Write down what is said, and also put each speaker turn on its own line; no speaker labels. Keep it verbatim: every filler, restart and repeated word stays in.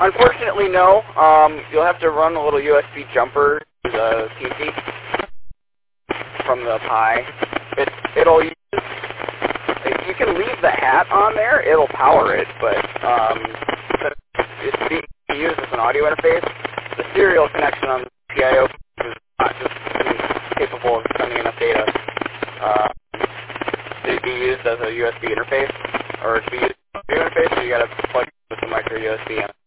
unfortunately, no. Um, you'll have to run a little U S B jumper to the P C from the Pi. It, it'll use, you can leave the hat on there. It'll power it, but um, since it's being used as an audio interface, the serial connection on the P I O is not just capable of sending enough data uh, to be used as a U S B interface, or to be used as an audio interface, so you got to plug it with a micro U S B in.